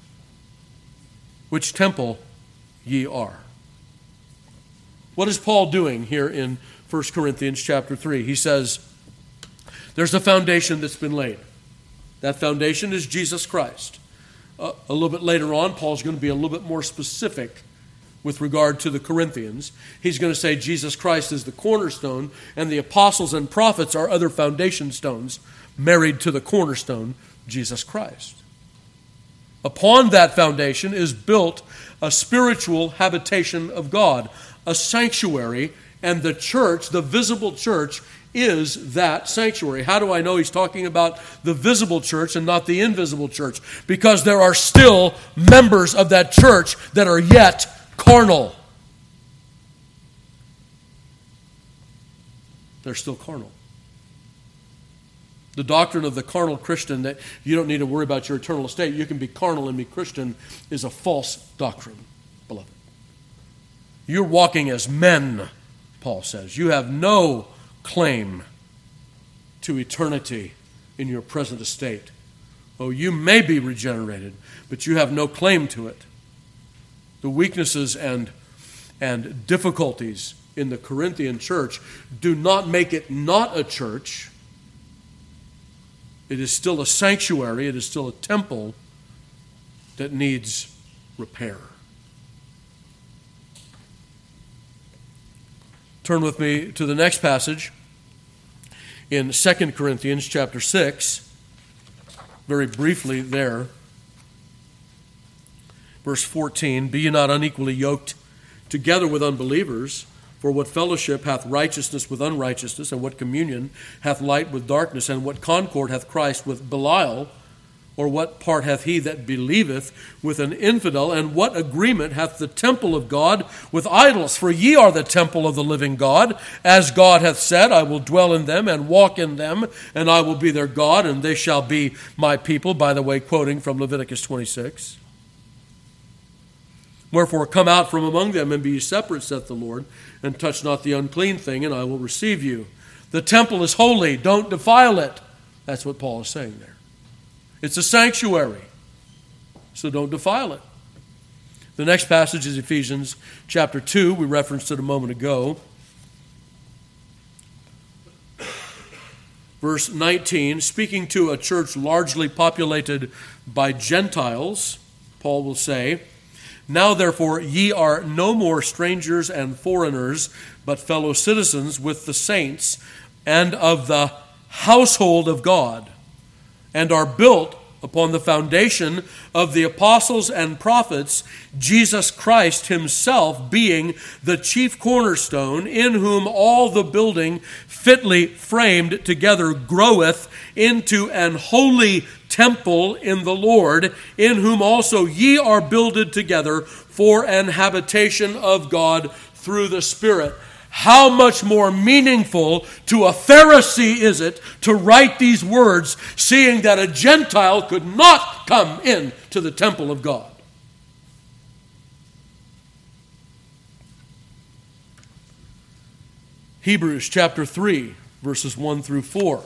Which temple ye are. What is Paul doing here in First Corinthians chapter three? He says, there's a foundation that's been laid. That foundation is Jesus Christ. Uh, a little bit later on, Paul's going to be a little bit more specific with regard to the Corinthians. He's going to say Jesus Christ is the cornerstone, and the apostles and prophets are other foundation stones married to the cornerstone, Jesus Christ. Upon that foundation is built a spiritual habitation of God, a sanctuary, and the church, the visible church, is that sanctuary. How do I know he's talking about the visible church and not the invisible church? Because there are still members of that church that are yet carnal. They're still carnal. The doctrine of the carnal Christian, that you don't need to worry about your eternal estate, you can be carnal and be Christian, is a false doctrine, beloved. You're walking as men, Paul says. You have no claim to eternity in your present estate. Oh, you may be regenerated, but you have no claim to it. The weaknesses and, and difficulties in the Corinthian church do not make it not a church. It is still a sanctuary. It is still a temple that needs repair. Turn with me to the next passage in Second Corinthians chapter six, very briefly there. Verse fourteen, be ye not unequally yoked together with unbelievers, for what fellowship hath righteousness with unrighteousness, and what communion hath light with darkness, and what concord hath Christ with Belial? Or what part hath he that believeth with an infidel? And what agreement hath the temple of God with idols? For ye are the temple of the living God. As God hath said, I will dwell in them and walk in them, and I will be their God, and they shall be my people. By the way, quoting from Leviticus twenty-six. Wherefore come out from among them and be ye separate, saith the Lord, and touch not the unclean thing, and I will receive you. The temple is holy, don't defile it. That's what Paul is saying there. It's a sanctuary, so don't defile it. The next passage is Ephesians chapter two. We referenced it a moment ago. Verse nineteen, speaking to a church largely populated by Gentiles, Paul will say, Now therefore ye are no more strangers and foreigners, but fellow citizens with the saints and of the household of God, and are built upon the foundation of the apostles and prophets, Jesus Christ himself being the chief cornerstone, in whom all the building fitly framed together groweth into an holy temple in the Lord, in whom also ye are builded together for an habitation of God through the Spirit. How much more meaningful to a Pharisee is it to write these words, seeing that a Gentile could not come in to the temple of God? Hebrews chapter three, verses one through four.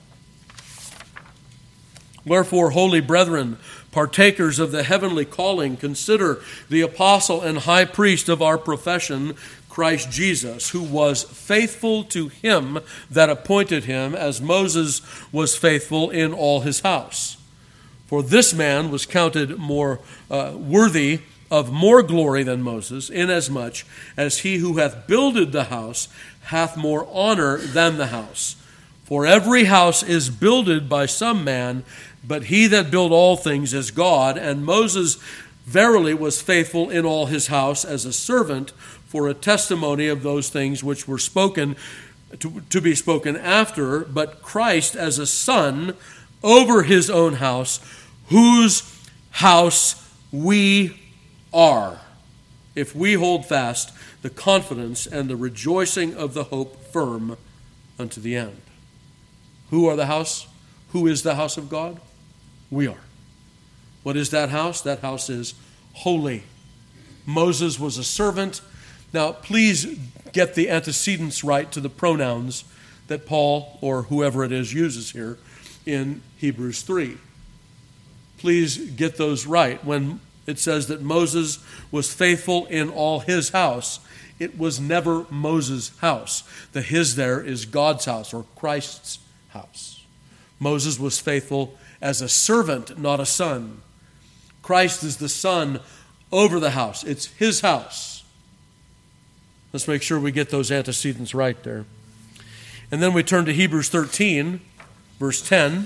Wherefore, holy brethren, partakers of the heavenly calling, consider the apostle and high priest of our profession, Christ Jesus, who was faithful to him that appointed him, as Moses was faithful in all his house. For this man was counted more uh, worthy of more glory than Moses, inasmuch as he who hath builded the house hath more honor than the house. For every house is builded by some man, but he that built all things is God. And Moses verily was faithful in all his house as a servant, for a testimony of those things which were spoken to, to be spoken after, but Christ as a son over his own house, whose house we are, if we hold fast the confidence and the rejoicing of the hope firm unto the end. Who are the house? Who is the house of God? We are. What is that house? That house is holy. Moses was a servant. Now, please get the antecedents right to the pronouns that Paul, or whoever it is, uses here in Hebrews three. Please get those right. When it says that Moses was faithful in all his house, it was never Moses' house. The his there is God's house, or Christ's house. Moses was faithful as a servant, not a son. Christ is the son over the house. It's his house. Let's make sure we get those antecedents right there. And then we turn to Hebrews thirteen, verse ten.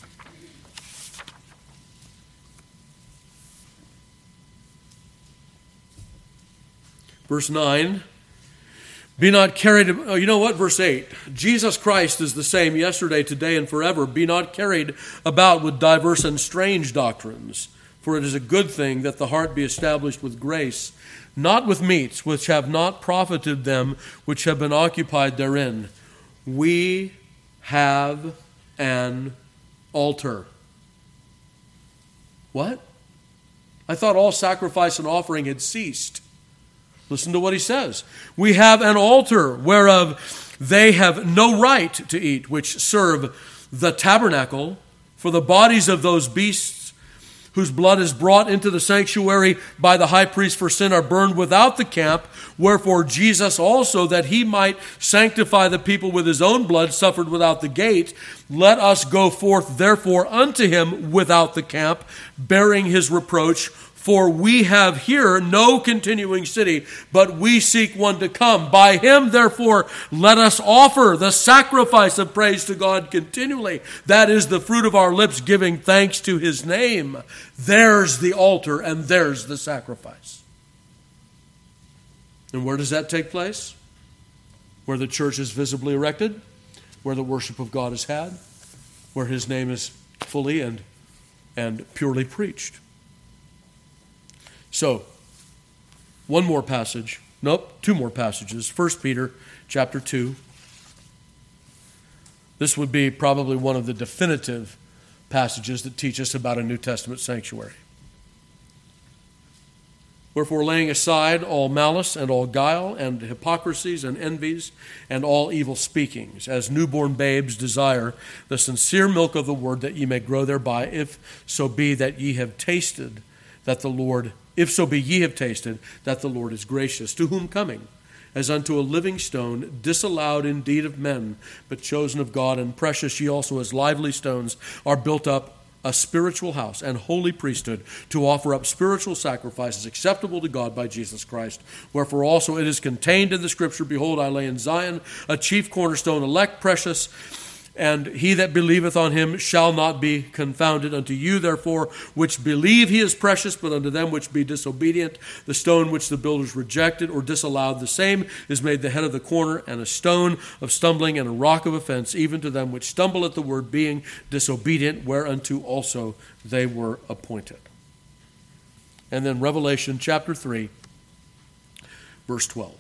Verse nine. Be not carried, oh, you know what? Verse eight. Jesus Christ is the same yesterday, today, and forever. Be not carried about with diverse and strange doctrines, for it is a good thing that the heart be established with grace, not with meats, which have not profited them which have been occupied therein. We have an altar. What? I thought all sacrifice and offering had ceased. Listen to what he says. We have an altar whereof they have no right to eat, which serve the tabernacle, for the bodies of those beasts whose blood is brought into the sanctuary by the high priest for sin are burned without the camp. Wherefore Jesus also, that he might sanctify the people with his own blood, suffered without the gate. Let us go forth therefore unto him without the camp, bearing his reproach. For we have here no continuing city, but we seek one to come. By him, therefore, let us offer the sacrifice of praise to God continually. That is the fruit of our lips, giving thanks to his name. There's the altar, and there's the sacrifice. And where does that take place? Where the church is visibly erected, where the worship of God is had, where his name is fully and and purely preached. So, one more passage. Nope, two more passages. First Peter chapter two. This would be probably one of the definitive passages that teach us about a New Testament sanctuary. Wherefore, laying aside all malice and all guile and hypocrisies and envies and all evil speakings, as newborn babes desire the sincere milk of the word, that ye may grow thereby, if so be that ye have tasted that the Lord, if so be ye have tasted that the Lord is gracious, to whom coming, as unto a living stone, disallowed indeed of men, but chosen of God, and precious ye also as lively stones, are built up a spiritual house and holy priesthood, to offer up spiritual sacrifices acceptable to God by Jesus Christ. Wherefore also it is contained in the Scripture, Behold, I lay in Zion a chief cornerstone, elect, precious, and he that believeth on him shall not be confounded. Unto you, therefore, which believe he is precious, but unto them which be disobedient, the stone which the builders rejected or disallowed, the same is made the head of the corner, and a stone of stumbling and a rock of offense, even to them which stumble at the word, being disobedient, whereunto also they were appointed. And then Revelation chapter three, verse twelve.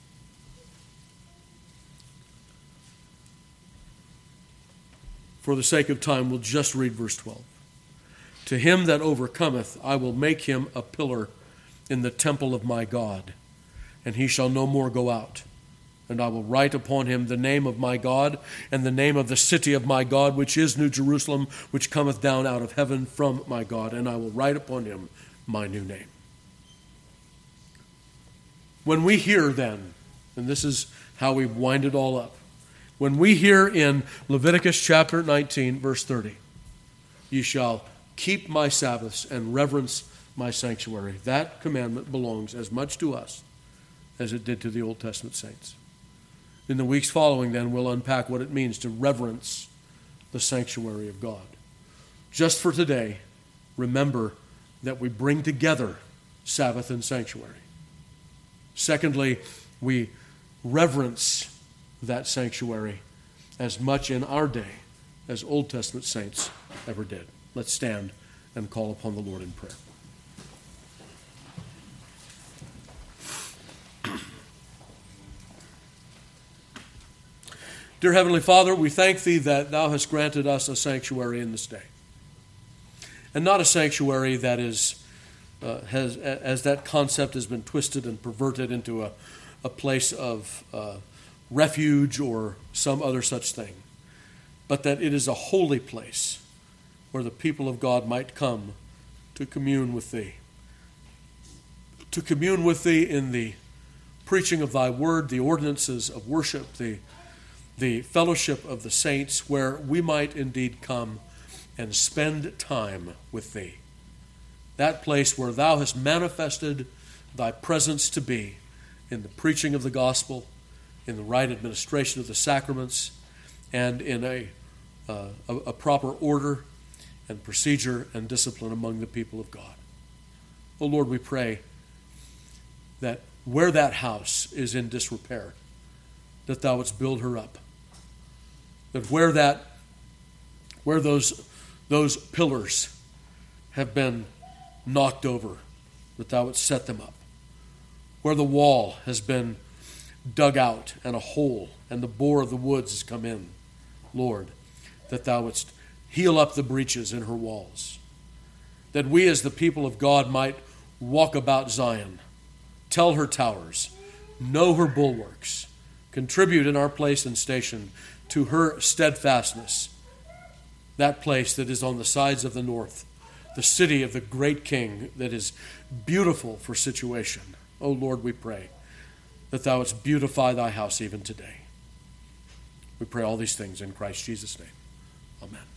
For the sake of time, we'll just read verse twelve. To him that overcometh, I will make him a pillar in the temple of my God, and he shall no more go out. And I will write upon him the name of my God, and the name of the city of my God, which is New Jerusalem, which cometh down out of heaven from my God, and I will write upon him my new name. When we hear then, and this is how we wind it all up, when we hear in Leviticus chapter nineteen, verse thirty, ye shall keep my Sabbaths and reverence my sanctuary, that commandment belongs as much to us as it did to the Old Testament saints. In the weeks following, then, we'll unpack what it means to reverence the sanctuary of God. Just for today, remember that we bring together Sabbath and sanctuary. Secondly, we reverence that sanctuary as much in our day as Old Testament saints ever did. Let's stand and call upon the Lord in prayer. Dear Heavenly Father, we thank Thee that Thou hast granted us a sanctuary in this day. And not a sanctuary that is, uh, has, as that concept has been twisted and perverted into a, a place of uh, refuge or some other such thing, but that it is a holy place where the people of God might come to commune with Thee, to commune with Thee in the preaching of Thy word, the ordinances of worship, the, the fellowship of the saints, where we might indeed come and spend time with Thee. That place where Thou hast manifested Thy presence to be in the preaching of the gospel, in the right administration of the sacraments, and in a, uh, a, a proper order and procedure and discipline among the people of God. Oh Lord, we pray that where that house is in disrepair, that Thou wouldst build her up. That where that, where those, those pillars have been knocked over, that Thou wouldst set them up. Where the wall has been dug out and a hole and the bore of the woods has come in, Lord, that Thou wouldst heal up the breaches in her walls. That we as the people of God might walk about Zion, tell her towers, know her bulwarks, contribute in our place and station to her steadfastness, that place that is on the sides of the north, the city of the great King that is beautiful for situation. Oh Lord, we pray that Thou wouldst beautify Thy house even today. We pray all these things in Christ Jesus' name. Amen.